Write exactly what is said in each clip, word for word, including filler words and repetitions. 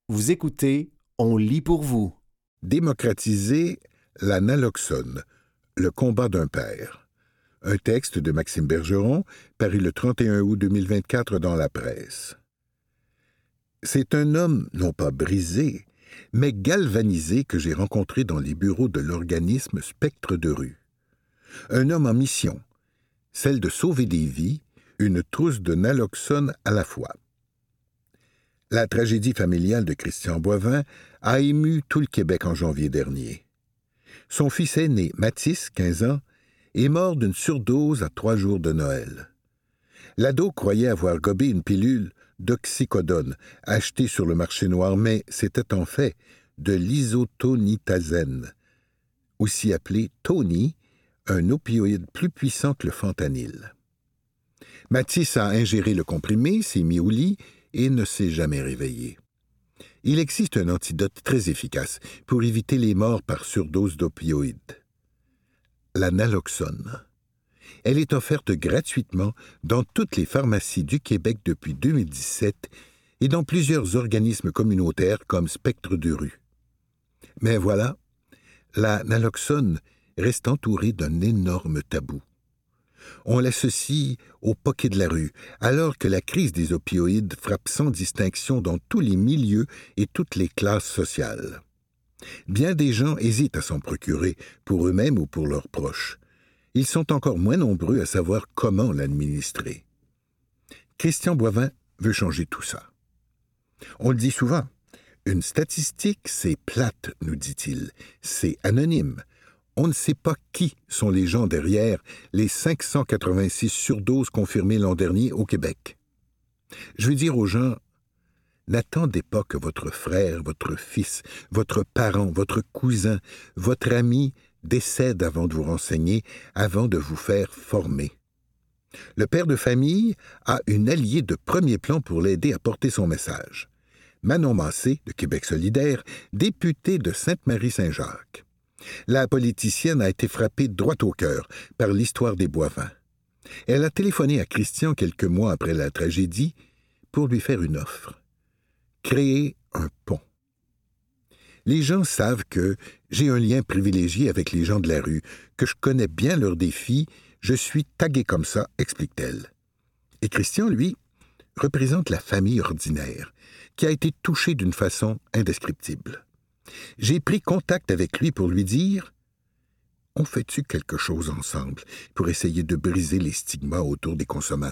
Vous écoutez On lit pour vous. Démocratiser la naloxone, le combat d'un père. Un texte de Maxime Bergeron, paru le trente et un août deux mille vingt-quatre dans la presse. C'est un homme, non pas brisé, mais galvanisé que j'ai rencontré dans les bureaux de l'organisme Spectre de rue. Un homme en mission, celle de sauver des vies, une trousse de naloxone à la fois. La tragédie familiale de Christian Boivin a ému tout le Québec en janvier dernier. Son fils aîné, Mathis, quinze ans, est mort d'une surdose à trois jours de Noël. L'ado croyait avoir gobé une pilule d'oxycodone achetée sur le marché noir, mais c'était en fait de l'isotonitazène, aussi appelé Tony, un opioïde plus puissant que le fentanyl. Mathis a ingéré le comprimé, s'est mis au lit et ne s'est jamais réveillé. Il existe un antidote très efficace pour éviter les morts par surdose d'opioïdes. La naloxone. Elle est offerte gratuitement dans toutes les pharmacies du Québec depuis deux mille dix-sept et dans plusieurs organismes communautaires comme Spectre de rue. Mais voilà, la naloxone reste entourée d'un énorme tabou. On l'associe au pocket de la rue, alors que la crise des opioïdes frappe sans distinction dans tous les milieux et toutes les classes sociales. Bien des gens hésitent à s'en procurer, pour eux-mêmes ou pour leurs proches. Ils sont encore moins nombreux à savoir comment l'administrer. Christian Boivin veut changer tout ça. On le dit souvent, une statistique, c'est plate, nous dit-il, c'est anonyme. On ne sait pas qui sont les gens derrière les cinq cent quatre-vingt-six surdoses confirmées l'an dernier au Québec. Je veux dire aux gens, n'attendez pas que votre frère, votre fils, votre parent, votre cousin, votre ami décède avant de vous renseigner, avant de vous faire former. Le père de famille a une alliée de premier plan pour l'aider à porter son message. Manon Massé, de Québec solidaire, députée de Sainte-Marie-Saint-Jacques. La politicienne a été frappée droit au cœur par l'histoire des Boivin. Elle a téléphoné à Christian quelques mois après la tragédie pour lui faire une offre. Créer un pont. Les gens savent que j'ai un lien privilégié avec les gens de la rue, que je connais bien leurs défis, je suis tagué comme ça, explique-t-elle. Et Christian, lui, représente la famille ordinaire, qui a été touchée d'une façon indescriptible. J'ai pris contact avec lui pour lui dire « On fait-tu quelque chose ensemble pour essayer de briser les stigmas autour des consommateurs? »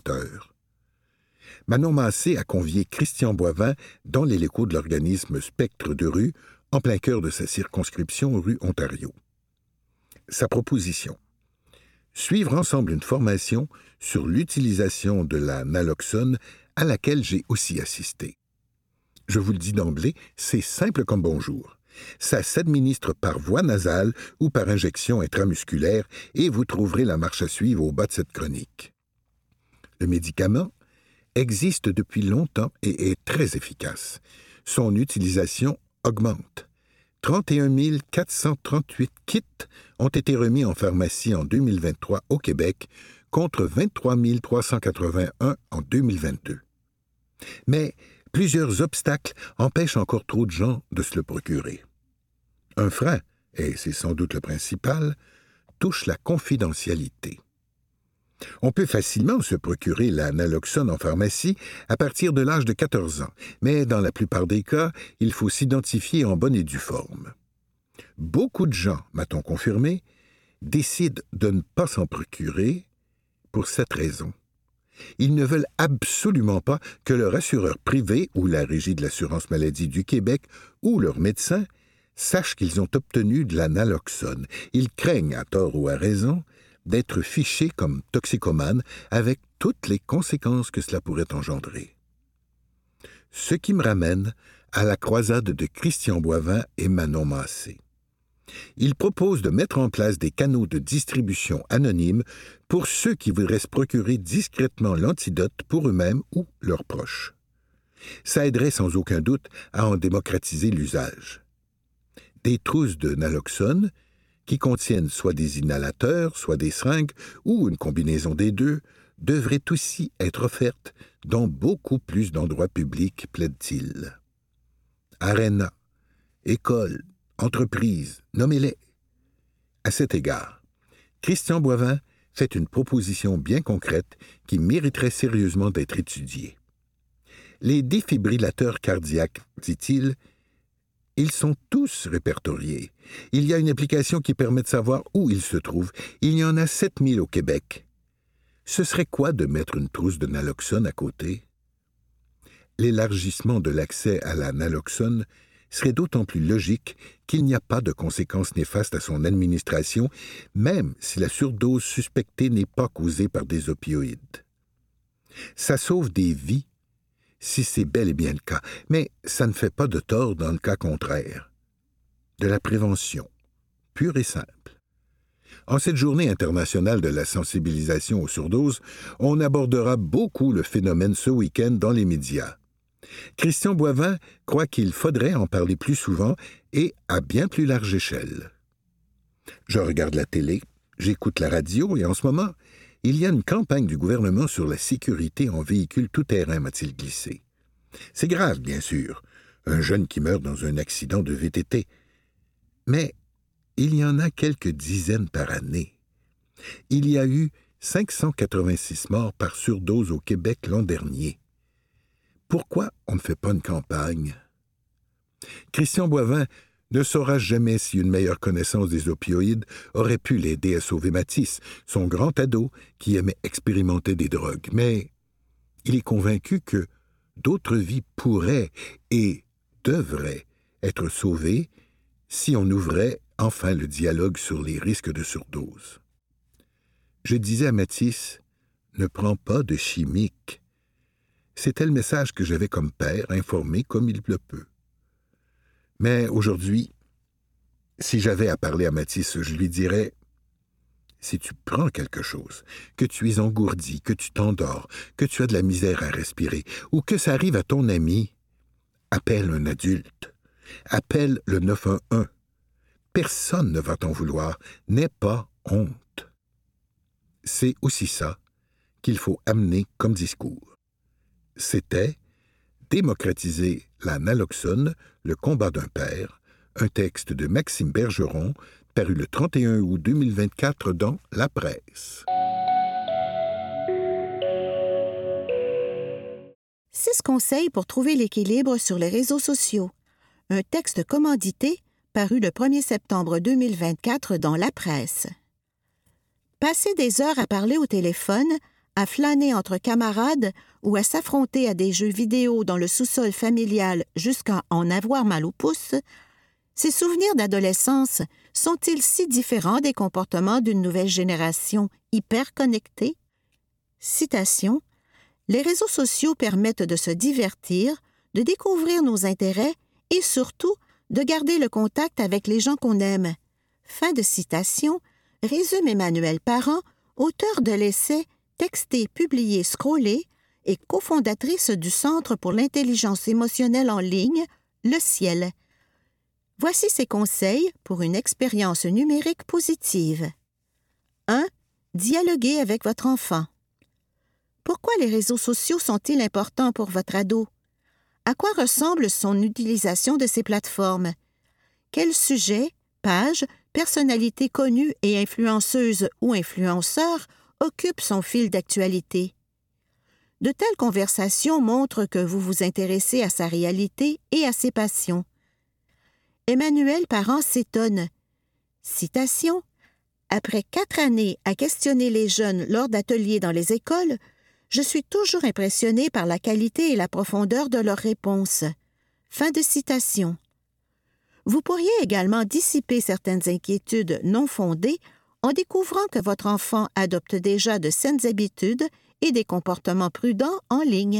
Manon Massé a convié Christian Boivin dans les locaux de l'organisme Spectre de rue, en plein cœur de sa circonscription rue Ontario. Sa proposition. Suivre ensemble une formation sur l'utilisation de la naloxone à laquelle j'ai aussi assisté. Je vous le dis d'emblée, c'est simple comme bonjour. Ça s'administre par voie nasale ou par injection intramusculaire et vous trouverez la marche à suivre au bas de cette chronique. Le médicament existe depuis longtemps et est très efficace. Son utilisation augmente. trente et un mille quatre cent trente-huit kits ont été remis en pharmacie en deux mille vingt-trois au Québec contre vingt-trois mille trois cent quatre-vingt-un en deux mille vingt-deux. Mais plusieurs obstacles empêchent encore trop de gens de se le procurer. Un frein, et c'est sans doute le principal, touche la confidentialité. On peut facilement se procurer la naloxone en pharmacie à partir de l'âge de quatorze ans, mais dans la plupart des cas, il faut s'identifier en bonne et due forme. Beaucoup de gens, m'a-t-on confirmé, décident de ne pas s'en procurer pour cette raison. Ils ne veulent absolument pas que leur assureur privé ou la Régie de l'assurance maladie du Québec ou leur médecin sachent qu'ils ont obtenu de la naloxone. Ils craignent, à tort ou à raison, d'être fichés comme toxicomanes avec toutes les conséquences que cela pourrait engendrer. Ce qui me ramène à la croisade de Christian Boivin et Manon Massé. Il propose de mettre en place des canaux de distribution anonymes pour ceux qui voudraient se procurer discrètement l'antidote pour eux-mêmes ou leurs proches. Ça aiderait sans aucun doute à en démocratiser l'usage. Des trousses de naloxone, qui contiennent soit des inhalateurs, soit des seringues, ou une combinaison des deux, devraient aussi être offertes dans beaucoup plus d'endroits publics, plaide-t-il. aréna, école, entreprise, nommez-les. À cet égard, Christian Boivin fait une proposition bien concrète qui mériterait sérieusement d'être étudiée. Les défibrillateurs cardiaques, dit-il, ils sont tous répertoriés. Il y a une application qui permet de savoir où ils se trouvent. Il y en a sept mille au Québec. Ce serait quoi de mettre une trousse de naloxone à côté? L'élargissement de l'accès à la naloxone serait d'autant plus logique qu'il n'y a pas de conséquences néfastes à son administration, même si la surdose suspectée n'est pas causée par des opioïdes. Ça sauve des vies, si c'est bel et bien le cas, mais ça ne fait pas de tort dans le cas contraire. De la prévention, pure et simple. En cette journée internationale de la sensibilisation aux surdoses, on abordera beaucoup le phénomène ce week-end dans les médias. Christian Boivin croit qu'il faudrait en parler plus souvent et à bien plus large échelle. Je regarde la télé, j'écoute la radio et en ce moment, il y a une campagne du gouvernement sur la sécurité en véhicule tout-terrain, m'a-t-il glissé. C'est grave, bien sûr, un jeune qui meurt dans un accident de V T T. Mais il y en a quelques dizaines par année. Il y a eu cinq cent quatre-vingt-six morts par surdose au Québec l'an dernier. Pourquoi on ne fait pas une campagne? Christian Boivin ne saura jamais si une meilleure connaissance des opioïdes aurait pu l'aider à sauver Mathis, son grand ado qui aimait expérimenter des drogues. Mais il est convaincu que d'autres vies pourraient et devraient être sauvées si on ouvrait enfin le dialogue sur les risques de surdose. Je disais à Mathis, ne prends pas de chimique. C'était le message que j'avais comme père, informé comme il le peut. Mais aujourd'hui, si j'avais à parler à Mathis, je lui dirais « Si tu prends quelque chose, que tu es engourdi, que tu t'endors, que tu as de la misère à respirer, ou que ça arrive à ton ami, appelle un adulte, appelle le neuf un un. Personne ne va t'en vouloir, n'aie pas honte. » C'est aussi ça qu'il faut amener comme discours. C'était « Démocratiser la naloxone, le combat d'un père », un texte de Maxime Bergeron, paru le trente et un août deux mille vingt-quatre dans La Presse. Six conseils pour trouver l'équilibre sur les réseaux sociaux. Un texte commandité, paru le premier septembre deux mille vingt-quatre dans La Presse. Passer des heures à parler au téléphone, à flâner entre camarades ou à s'affronter à des jeux vidéo dans le sous-sol familial jusqu'à en avoir mal au pouce, ces souvenirs d'adolescence sont-ils si différents des comportements d'une nouvelle génération hyper connectée? Citation. Les réseaux sociaux permettent de se divertir, de découvrir nos intérêts et surtout de garder le contact avec les gens qu'on aime. Fin de citation, résume Emmanuelle Parent, auteure de l'essai Texter, publier, scroller et cofondatrice du Centre pour l'intelligence émotionnelle en ligne, Le Ciel. Voici ses conseils pour une expérience numérique positive. un. Dialoguer avec votre enfant. Pourquoi les réseaux sociaux sont-ils importants pour votre ado? À quoi ressemble son utilisation de ces plateformes? Quels sujets, pages, personnalités connues et influenceuses ou influenceurs occupent son fil d'actualité? De telles conversations montrent que vous vous intéressez à sa réalité et à ses passions. Emmanuelle Parent s'étonne. Citation. Après quatre années à questionner les jeunes lors d'ateliers dans les écoles, je suis toujours impressionnée par la qualité et la profondeur de leurs réponses. Fin de citation. Vous pourriez également dissiper certaines inquiétudes non fondées en découvrant que votre enfant adopte déjà de saines habitudes et des comportements prudents en ligne.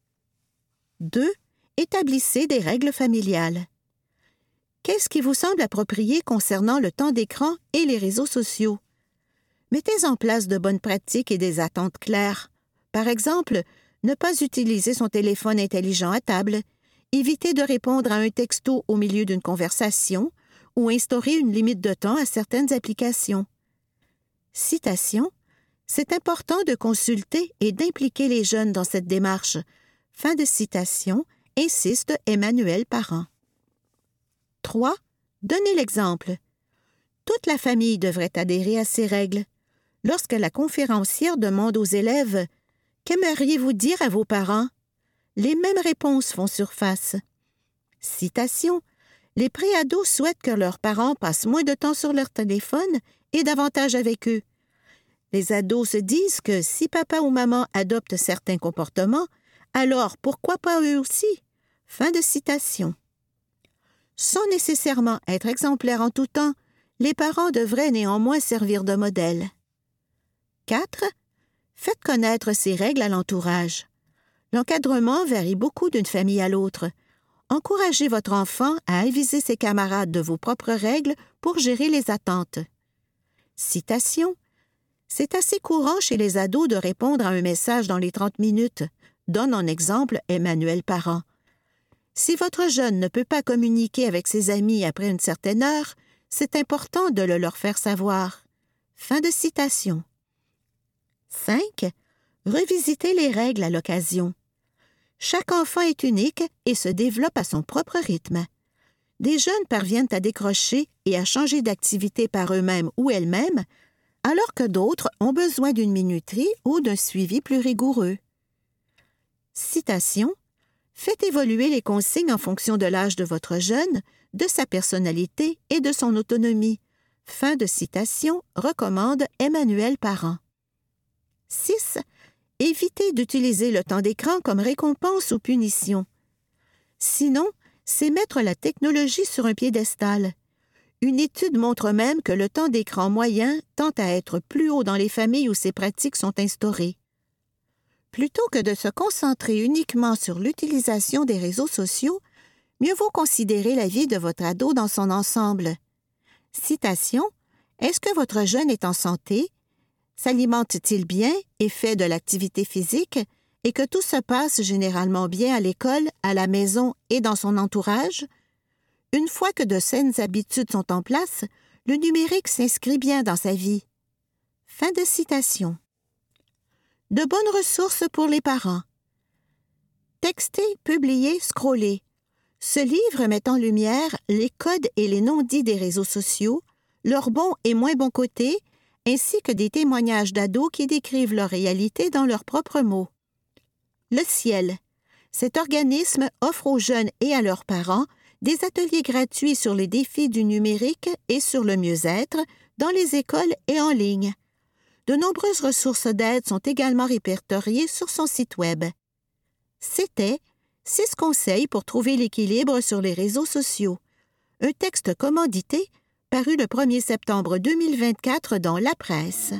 deux. Établissez des règles familiales. Qu'est-ce qui vous semble approprié concernant le temps d'écran et les réseaux sociaux? Mettez en place de bonnes pratiques et des attentes claires. Par exemple, ne pas utiliser son téléphone intelligent à table, éviter de répondre à un texto au milieu d'une conversation ou instaurer une limite de temps à certaines applications. Citation. C'est important de consulter et d'impliquer les jeunes dans cette démarche. Fin de citation, insiste Emmanuelle Parent. trois. Donnez l'exemple. Toute la famille devrait adhérer à ces règles. Lorsque la conférencière demande aux élèves « Qu'aimeriez-vous dire à vos parents ?» les mêmes réponses font surface. Citation. Les préados souhaitent que leurs parents passent moins de temps sur leur téléphone et davantage avec eux. Les ados se disent que si papa ou maman adoptent certains comportements, alors pourquoi pas eux aussi? Fin de citation. Sans nécessairement être exemplaires en tout temps, les parents devraient néanmoins servir de modèle. quatre. Faites connaître ces règles à l'entourage. L'encadrement varie beaucoup d'une famille à l'autre. Encouragez votre enfant à aviser ses camarades de vos propres règles pour gérer les attentes. Citation. C'est assez courant chez les ados de répondre à un message dans les trente minutes, donne en exemple Emmanuel Parent. Si votre jeune ne peut pas communiquer avec ses amis après une certaine heure, c'est important de le leur faire savoir. Fin de citation. cinq. Revisitez les règles à l'occasion. Chaque enfant est unique et se développe à son propre rythme. Des jeunes parviennent à décrocher et à changer d'activité par eux-mêmes ou elles-mêmes, alors que d'autres ont besoin d'une minuterie ou d'un suivi plus rigoureux. Citation. Faites évoluer les consignes en fonction de l'âge de votre jeune, de sa personnalité et de son autonomie. Fin de citation, recommande Emmanuel Parent. six. Évitez d'utiliser le temps d'écran comme récompense ou punition. Sinon, c'est mettre la technologie sur un piédestal. Une étude montre même que le temps d'écran moyen tend à être plus haut dans les familles où ces pratiques sont instaurées. Plutôt que de se concentrer uniquement sur l'utilisation des réseaux sociaux, mieux vaut considérer la vie de votre ado dans son ensemble. Citation. Est-ce que votre jeune est en santé? S'alimente-t-il bien et fait de l'activité physique et que tout se passe généralement bien à l'école, à la maison et dans son entourage? Une fois que de saines habitudes sont en place, le numérique s'inscrit bien dans sa vie. Fin de citation. De bonnes ressources pour les parents. Texter, publier, scroller. Ce livre met en lumière les codes et les non-dits des réseaux sociaux, leurs bons et moins bons côtés, ainsi que des témoignages d'ados qui décrivent leur réalité dans leurs propres mots. Le Ciel. Cet organisme offre aux jeunes et à leurs parents des ateliers gratuits sur les défis du numérique et sur le mieux-être dans les écoles et en ligne. De nombreuses ressources d'aide sont également répertoriées sur son site Web. C'était « Six conseils pour trouver l'équilibre sur les réseaux sociaux », un texte commandité paru le premier septembre deux mille vingt-quatre dans La Presse.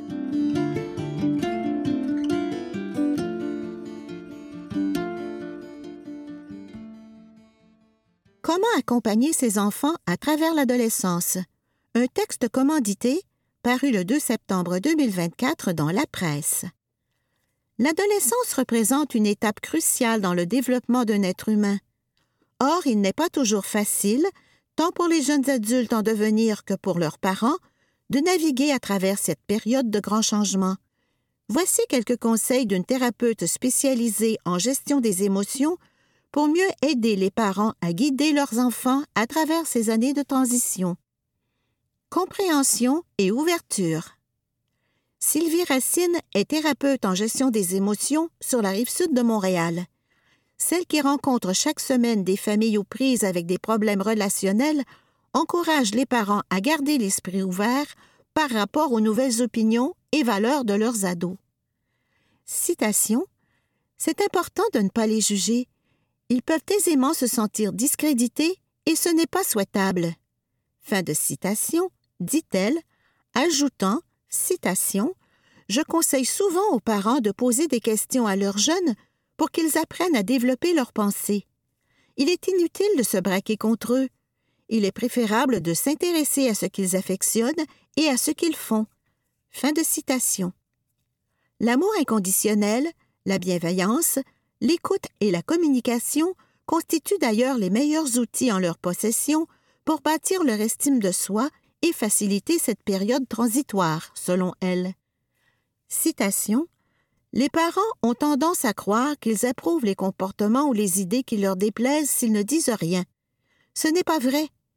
Comment accompagner ses enfants à travers l'adolescence? Un texte commandité paru le deux septembre deux mille vingt-quatre dans La Presse. L'adolescence représente une étape cruciale dans le développement d'un être humain. Or, il n'est pas toujours facile, tant pour les jeunes adultes en devenir que pour leurs parents, de naviguer à travers cette période de grands changements. Voici quelques conseils d'une thérapeute spécialisée en gestion des émotions pour mieux aider les parents à guider leurs enfants à travers ces années de transition. Compréhension et ouverture. Sylvie Racine est thérapeute en gestion des émotions sur la rive-sud de Montréal. Celle qui rencontre chaque semaine des familles aux prises avec des problèmes relationnels encourage les parents à garder l'esprit ouvert par rapport aux nouvelles opinions et valeurs de leurs ados. Citation. C'est important de ne pas les juger. Ils peuvent aisément se sentir discrédités et ce n'est pas souhaitable. Fin de citation, dit-elle, ajoutant, citation, « Je conseille souvent aux parents de poser des questions à leurs jeunes pour qu'ils apprennent à développer leurs pensées. Il est inutile de se braquer contre eux. Il est préférable de s'intéresser à ce qu'ils affectionnent et à ce qu'ils font. » Fin de citation. L'amour inconditionnel, la bienveillance, l'écoute et la communication constituent d'ailleurs les meilleurs outils en leur possession pour bâtir leur estime de soi et faciliter cette période transitoire, selon elle. Citation. « Les parents ont tendance à croire qu'ils approuvent les comportements ou les idées qui leur déplaisent s'ils ne disent rien. Ce n'est pas vrai.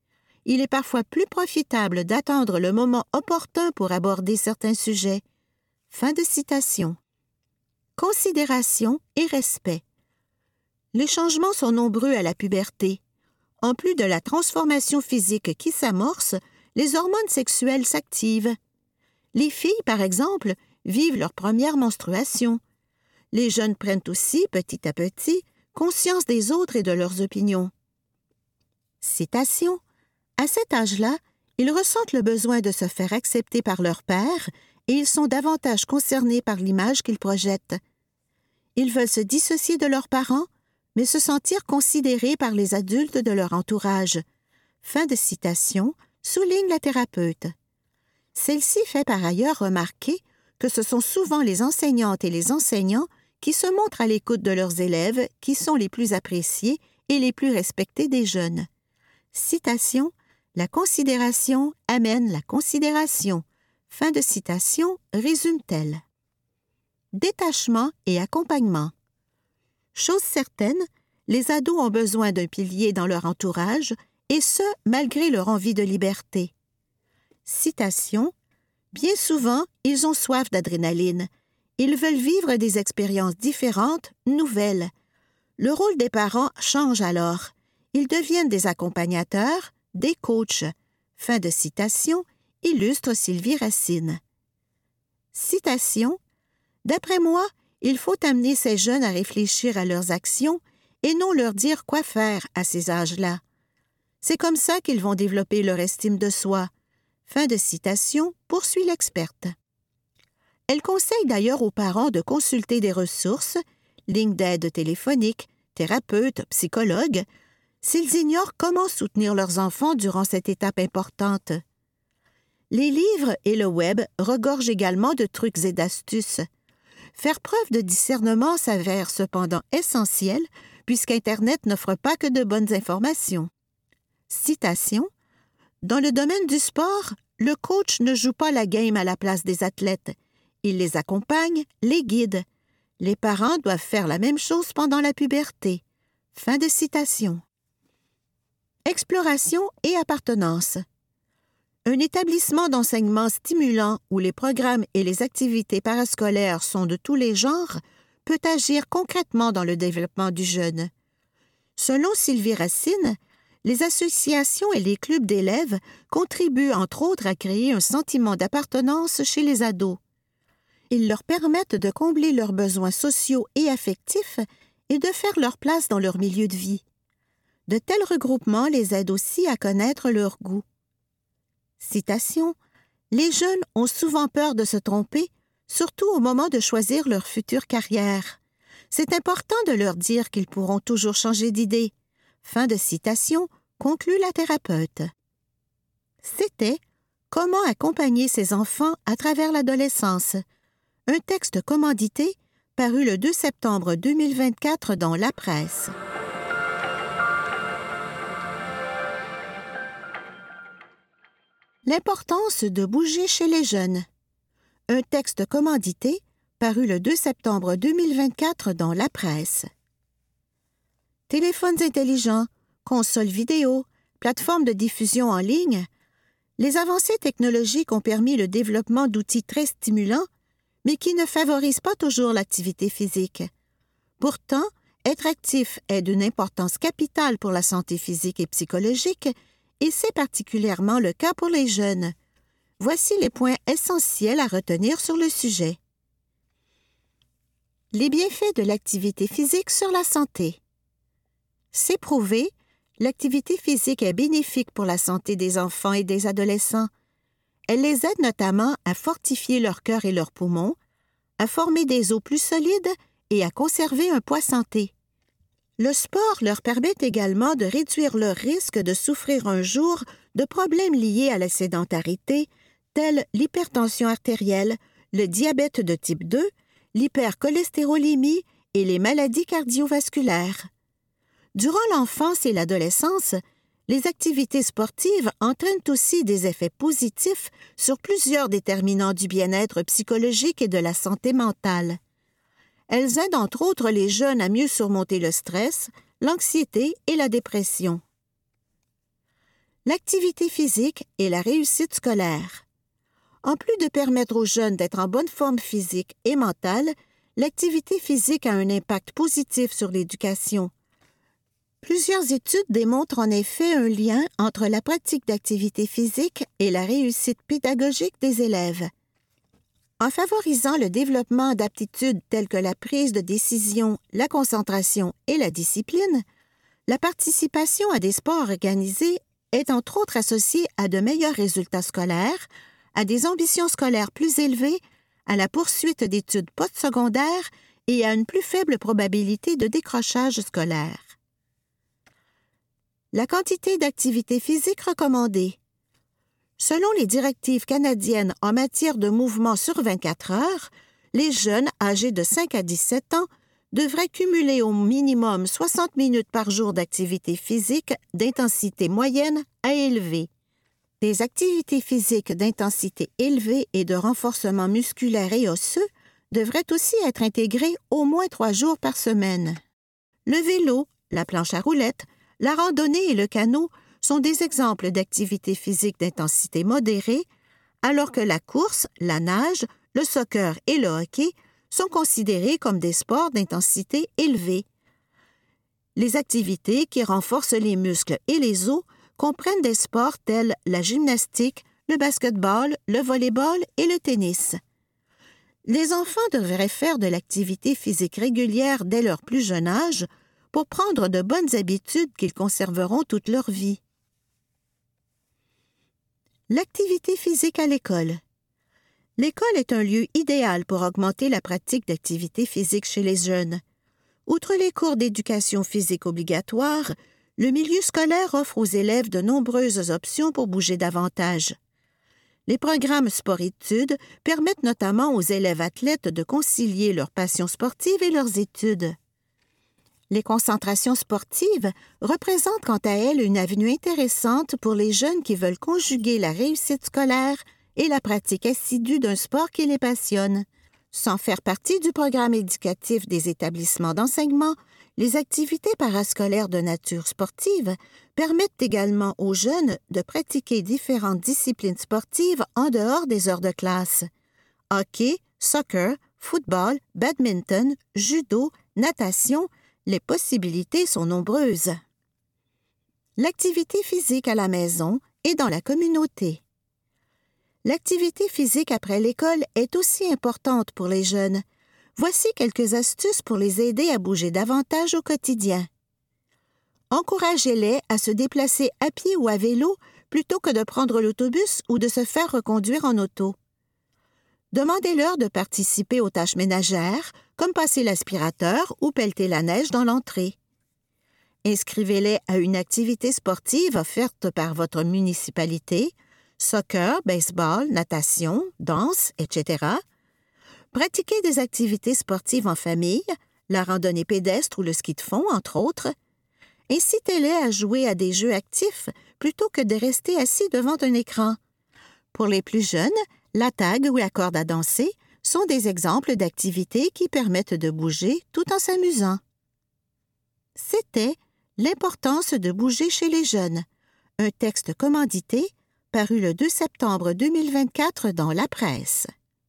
il est parfois plus profitable d'attendre le moment opportun pour aborder certains sujets. Fin de citation. Considération et respect. Les changements sont nombreux à la puberté. En plus de la transformation physique qui s'amorce, les hormones sexuelles s'activent. Les filles, par exemple, vivent leur première menstruation. Les jeunes prennent aussi, petit à petit, conscience des autres et de leurs opinions. Citation. À cet âge-là, ils ressentent le besoin de se faire accepter par leur père et ils sont davantage concernés par l'image qu'ils projettent. Ils veulent se dissocier de leurs parents, mais se sentir considérés par les adultes de leur entourage. Fin de citation, souligne la thérapeute. Celle-ci fait par ailleurs remarquer que ce sont souvent les enseignantes et les enseignants qui se montrent à l'écoute de leurs élèves qui sont les plus appréciés et les plus respectés des jeunes. Citation. La considération amène la considération. Fin de citation, résume-t-elle. Détachement et accompagnement. Chose certaine, les ados ont besoin d'un pilier dans leur entourage, et ce, malgré leur envie de liberté. Citation. Bien souvent, ils ont soif d'adrénaline. Ils veulent vivre des expériences différentes, nouvelles. Le rôle des parents change alors. Ils deviennent des accompagnateurs, des coachs. Fin de citation, illustre Sylvie Racine. Citation. D'après moi, il faut amener ces jeunes à réfléchir à leurs actions et non leur dire quoi faire à ces âges-là. C'est comme ça qu'ils vont développer leur estime de soi. Fin de citation, poursuit l'experte. Elle conseille d'ailleurs aux parents de consulter des ressources, lignes d'aide téléphoniques, thérapeutes, psychologues, s'ils ignorent comment soutenir leurs enfants durant cette étape importante. Les livres et le web regorgent également de trucs et d'astuces. Faire preuve de discernement s'avère cependant essentiel puisqu'Internet n'offre pas que de bonnes informations. Citation. Dans le domaine du sport, le coach ne joue pas la game à la place des athlètes. Il les accompagne, les guide. Les parents doivent faire la même chose pendant la puberté. Fin de citation. Exploration et appartenance. Un établissement d'enseignement stimulant où les programmes et les activités parascolaires sont de tous les genres peut agir concrètement dans le développement du jeune. Selon Sylvie Racine, les associations et les clubs d'élèves contribuent entre autres à créer un sentiment d'appartenance chez les ados. Ils leur permettent de combler leurs besoins sociaux et affectifs et de faire leur place dans leur milieu de vie. De tels regroupements les aident aussi à connaître leurs goûts. Citation. Les jeunes ont souvent peur de se tromper, surtout au moment de choisir leur future carrière. C'est important de leur dire qu'ils pourront toujours changer d'idée. Fin de citation, conclut la thérapeute. C'était « Comment accompagner ses enfants à travers l'adolescence ?» un texte commandité paru le deux septembre deux mille vingt-quatre dans La Presse. L'importance de bouger chez les jeunes. Un texte commandité paru le deux septembre deux mille vingt-quatre dans La Presse. Téléphones intelligents, consoles vidéo, plateformes de diffusion en ligne, les avancées technologiques ont permis le développement d'outils très stimulants, mais qui ne favorisent pas toujours l'activité physique. Pourtant, être actif est d'une importance capitale pour la santé physique et psychologique, et c'est particulièrement le cas pour les jeunes. Voici les points essentiels à retenir sur le sujet. Les bienfaits de l'activité physique sur la santé. C'est prouvé, l'activité physique est bénéfique pour la santé des enfants et des adolescents. Elle les aide notamment à fortifier leur cœur et leurs poumons, à former des os plus solides et à conserver un poids santé. Le sport leur permet également de réduire leur risque de souffrir un jour de problèmes liés à la sédentarité, tels l'hypertension artérielle, le diabète de type deux, l'hypercholestérolémie et les maladies cardiovasculaires. Durant l'enfance et l'adolescence, les activités sportives entraînent aussi des effets positifs sur plusieurs déterminants du bien-être psychologique et de la santé mentale. Elles aident entre autres les jeunes à mieux surmonter le stress, l'anxiété et la dépression. l'activité physique et la réussite scolaire. En plus de permettre aux jeunes d'être en bonne forme physique et mentale, l'activité physique a un impact positif sur l'éducation. Plusieurs études démontrent en effet un lien entre la pratique d'activité physique et la réussite pédagogique des élèves. En favorisant le développement d'aptitudes telles que la prise de décision, la concentration et la discipline, la participation à des sports organisés est entre autres associée à de meilleurs résultats scolaires, à des ambitions scolaires plus élevées, à la poursuite d'études postsecondaires et à une plus faible probabilité de décrochage scolaire. La quantité d'activité physique recommandée. Selon les directives canadiennes en matière de mouvement sur vingt-quatre heures, les jeunes âgés de cinq à dix-sept ans devraient cumuler au minimum soixante minutes par jour d'activité physique d'intensité moyenne à élevée. Des activités physiques d'intensité élevée et de renforcement musculaire et osseux devraient aussi être intégrées au moins trois jours par semaine. Le vélo, la planche à roulettes, la randonnée et le canot sont des exemples d'activités physiques d'intensité modérée, alors que la course, la nage, le soccer et le hockey sont considérés comme des sports d'intensité élevée. Les activités qui renforcent les muscles et les os comprennent des sports tels la gymnastique, le basket-ball, le volley-ball et le tennis. Les enfants devraient faire de l'activité physique régulière dès leur plus jeune âge pour prendre de bonnes habitudes qu'ils conserveront toute leur vie. L'activité physique à l'école. L'école est un lieu idéal pour augmenter la pratique d'activité physique chez les jeunes. Outre les cours d'éducation physique obligatoires, le milieu scolaire offre aux élèves de nombreuses options pour bouger davantage. Les programmes sport-études permettent notamment aux élèves athlètes de concilier leurs passions sportives et leurs études. Les concentrations sportives représentent quant à elles une avenue intéressante pour les jeunes qui veulent conjuguer la réussite scolaire et la pratique assidue d'un sport qui les passionne. Sans faire partie du programme éducatif des établissements d'enseignement, les activités parascolaires de nature sportive permettent également aux jeunes de pratiquer différentes disciplines sportives en dehors des heures de classe. Hockey, soccer, football, badminton, judo, natation, les possibilités sont nombreuses. L'activité physique à la maison et dans la communauté. L'activité physique après l'école est aussi importante pour les jeunes. Voici quelques astuces pour les aider à bouger davantage au quotidien. Encouragez-les à se déplacer à pied ou à vélo plutôt que de prendre l'autobus ou de se faire reconduire en auto. Demandez-leur de participer aux tâches ménagères, comme passer l'aspirateur ou pelleter la neige dans l'entrée. Inscrivez-les à une activité sportive offerte par votre municipalité, soccer, baseball, natation, danse, et cetera. Pratiquez des activités sportives en famille, la randonnée pédestre ou le ski de fond, entre autres. Incitez-les à jouer à des jeux actifs plutôt que de rester assis devant un écran. Pour les plus jeunes, la tag ou la corde à danser sont des exemples d'activités qui permettent de bouger tout en s'amusant. C'était « L'importance de bouger chez les jeunes », un texte commandité paru le deux septembre deux mille vingt-quatre dans La Presse.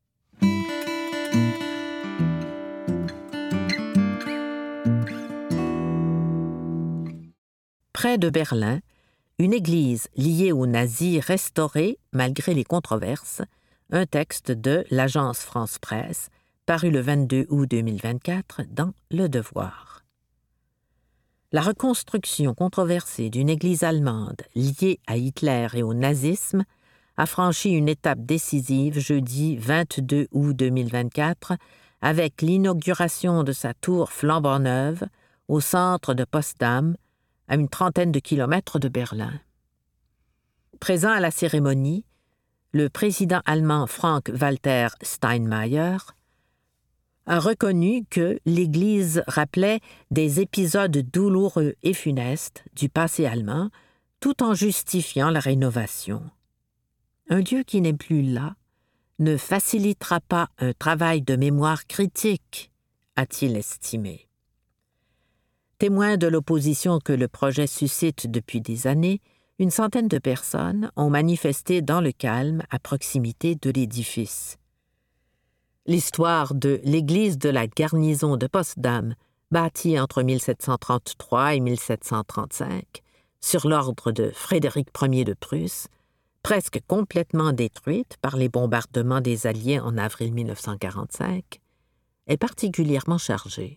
Près de Berlin, une église liée aux nazis restaurée malgré les controverses, un texte de l'agence France-Presse, paru le vingt-deux août deux mille vingt-quatre dans Le Devoir. La reconstruction controversée d'une église allemande liée à Hitler et au nazisme a franchi une étape décisive jeudi vingt-deux août deux mille vingt-quatre avec l'inauguration de sa tour flambant neuve au centre de Potsdam, à une trentaine de kilomètres de Berlin. Présent à la cérémonie, le président allemand Frank-Walter Steinmeier a reconnu que l'Église rappelait des épisodes douloureux et funestes du passé allemand, tout en justifiant la rénovation. Un Dieu qui n'est plus là ne facilitera pas un travail de mémoire critique, a-t-il estimé. Témoin de l'opposition que le projet suscite depuis des années, une centaine de personnes ont manifesté dans le calme à proximité de l'édifice. L'histoire de l'église de la garnison de Potsdam, bâtie entre mille sept cent trente-trois et mille sept cent trente-cinq, sur l'ordre de Frédéric Ier de Prusse, presque complètement détruite par les bombardements des Alliés en avril mille neuf cent quarante-cinq, est particulièrement chargée.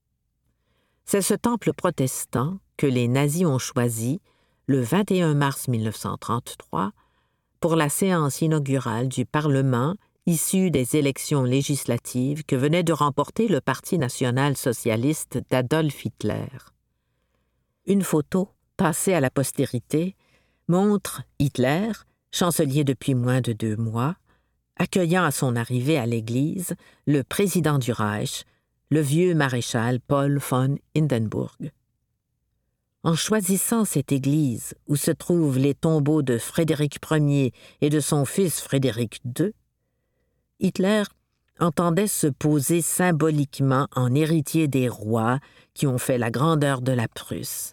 C'est ce temple protestant que les nazis ont choisi le vingt et un mars mille neuf cent trente-trois pour la séance inaugurale du Parlement issu des élections législatives que venait de remporter le Parti national-socialiste d'Adolf Hitler. Une photo, passée à la postérité, montre Hitler, chancelier depuis moins de deux mois, accueillant à son arrivée à l'église le président du Reich, le vieux maréchal Paul von Hindenburg. En choisissant cette église où se trouvent les tombeaux de Frédéric Ier et de son fils Frédéric deux, Hitler entendait se poser symboliquement en héritier des rois qui ont fait la grandeur de la Prusse.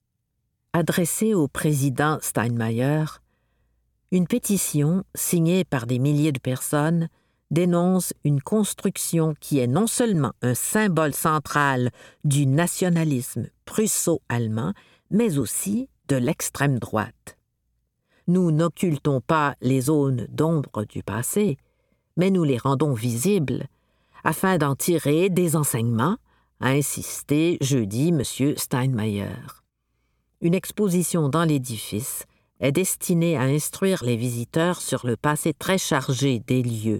Adressée au président Steinmeier, une pétition signée par des milliers de personnes dénonce une construction qui est non seulement un symbole central du nationalisme prusso-allemand, mais aussi de l'extrême droite. Nous n'occultons pas les zones d'ombre du passé, mais nous les rendons visibles afin d'en tirer des enseignements, a insisté jeudi M. Steinmeier. Une exposition dans l'édifice est destinée à instruire les visiteurs sur le passé très chargé des lieux.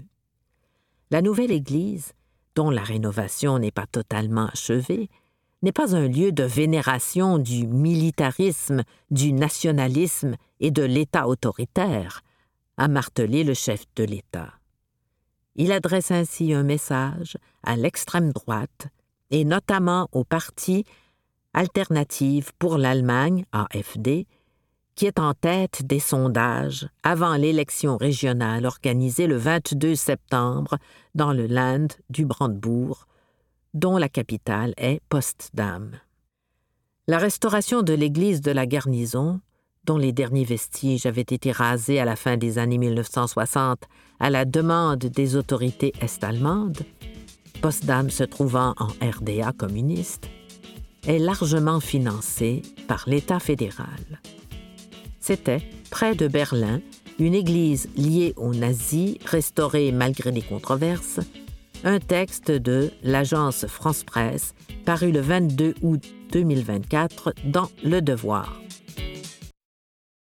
La nouvelle église, dont la rénovation n'est pas totalement achevée, n'est pas un lieu de vénération du militarisme, du nationalisme et de l'État autoritaire, a martelé le chef de l'État. Il adresse ainsi un message à l'extrême droite et notamment au parti Alternative pour l'Allemagne, A F D, qui est en tête des sondages avant l'élection régionale organisée le vingt-deux septembre dans le Land du Brandebourg, dont la capitale est Potsdam. La restauration de l'église de la garnison, dont les derniers vestiges avaient été rasés à la fin des années mille neuf cent soixante à la demande des autorités est-allemandes, Potsdam se trouvant en R D A communiste, est largement financée par l'État fédéral. C'était, près de Berlin, une église liée aux nazis, restaurée malgré les controverses, un texte de l'agence France Presse paru le vingt-deux août deux mille vingt-quatre dans Le Devoir.